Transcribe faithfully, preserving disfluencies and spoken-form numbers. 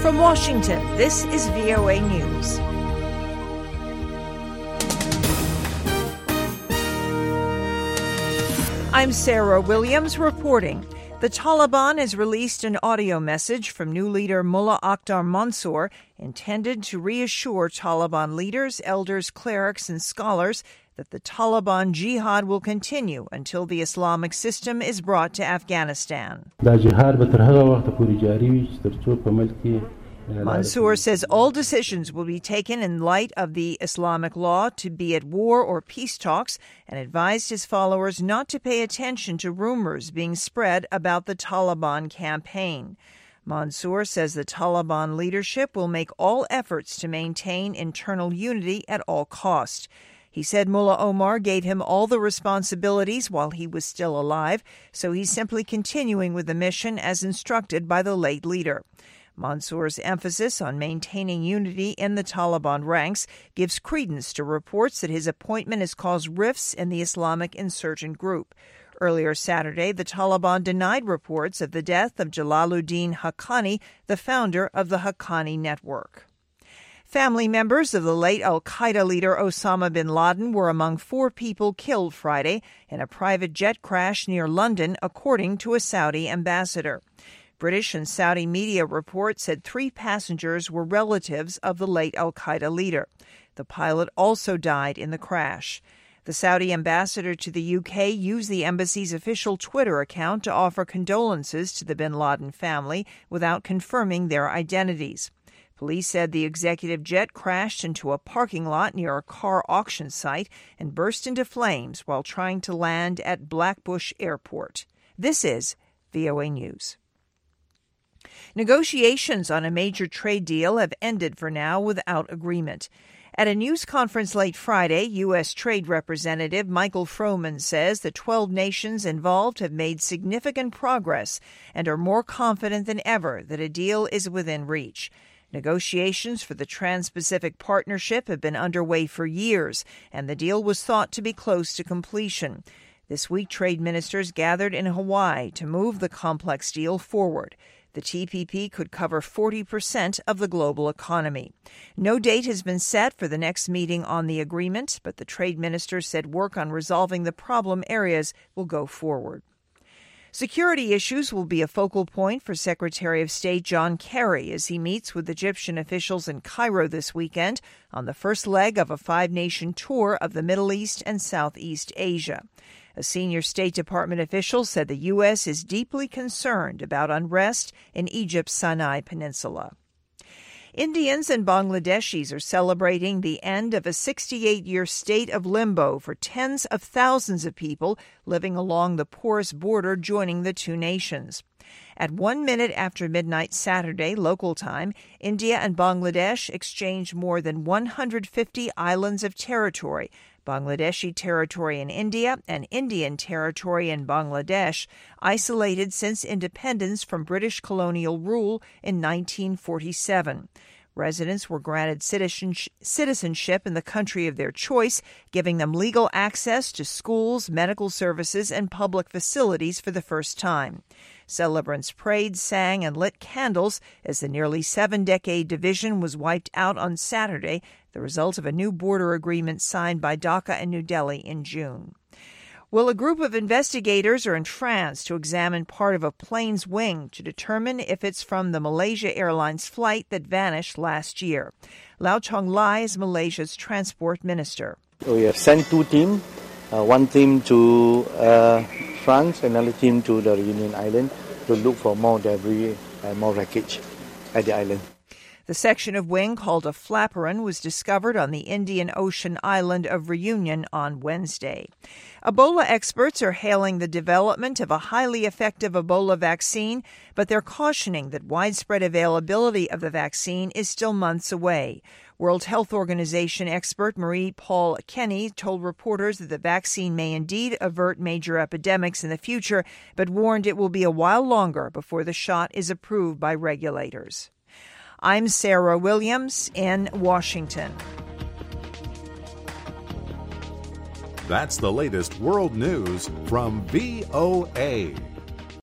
From Washington, this is V O A News. I'm Sarah Williams reporting. The Taliban has released an audio message from new leader Mullah Akhtar Mansour intended to reassure Taliban leaders, elders, clerics, and scholars that the Taliban jihad will continue until the Islamic system is brought to Afghanistan. Mansour says all decisions will be taken in light of the Islamic law to be at war or peace talks, and advised his followers not to pay attention to rumors being spread about the Taliban campaign. Mansour says the Taliban leadership will make all efforts to maintain internal unity at all cost. He said Mullah Omar gave him all the responsibilities while he was still alive, so he's simply continuing with the mission as instructed by the late leader. Mansour's emphasis on maintaining unity in the Taliban ranks gives credence to reports that his appointment has caused rifts in the Islamic insurgent group. Earlier Saturday, the Taliban denied reports of the death of Jalaluddin Haqqani, the founder of the Haqqani Network. Family members of the late al-Qaeda leader Osama bin Laden were among four people killed Friday in a private jet crash near London, according to a Saudi ambassador. British and Saudi media reports said three passengers were relatives of the late al-Qaeda leader. The pilot also died in the crash. The Saudi ambassador to the U K used the embassy's official Twitter account to offer condolences to the bin Laden family without confirming their identities. Police said the executive jet crashed into a parking lot near a car auction site and burst into flames while trying to land at Blackbush Airport. This is V O A News. Negotiations on a major trade deal have ended for now without agreement. At a news conference late Friday, U S. Trade Representative Michael Froman says the twelve nations involved have made significant progress and are more confident than ever that a deal is within reach. Negotiations for the Trans-Pacific Partnership have been underway for years, and the deal was thought to be close to completion. This week, trade ministers gathered in Hawaii to move the complex deal forward. The T P P could cover forty percent of the global economy. No date has been set for the next meeting on the agreement, but the trade minister said work on resolving the problem areas will go forward. Security issues will be a focal point for Secretary of State John Kerry as he meets with Egyptian officials in Cairo this weekend on the first leg of a five-nation tour of the Middle East and Southeast Asia. A senior State Department official said the U S is deeply concerned about unrest in Egypt's Sinai Peninsula. Indians and Bangladeshis are celebrating the end of a sixty-eight-year state of limbo for tens of thousands of people living along the porous border joining the two nations. At one minute after midnight Saturday, local time, India and Bangladesh exchanged more than one hundred fifty islands of territory, Bangladeshi territory in India and Indian territory in Bangladesh, isolated since independence from British colonial rule in nineteen forty-seven. Residents were granted citizenship in the country of their choice, giving them legal access to schools, medical services, and public facilities for the first time. Celebrants prayed, sang, and lit candles as the nearly seven-decade division was wiped out on Saturday, the result of a new border agreement signed by Dhaka and New Delhi in June. Well, a group of investigators are in France to examine part of a plane's wing to determine if it's from the Malaysia Airlines flight that vanished last year. Lau Chong Lai is Malaysia's transport minister. We have sent two teams, uh, one team to uh, France, another team to the Reunion Island to look for more debris and more wreckage at the island. The section of wing called a flaperon was discovered on the Indian Ocean island of Reunion on Wednesday. Ebola experts are hailing the development of a highly effective Ebola vaccine, but they're cautioning that widespread availability of the vaccine is still months away. World Health Organization expert Marie-Paul Kenny told reporters that the vaccine may indeed avert major epidemics in the future, but warned it will be a while longer before the shot is approved by regulators. I'm Sarah Williams in Washington. That's the latest world news from V O A.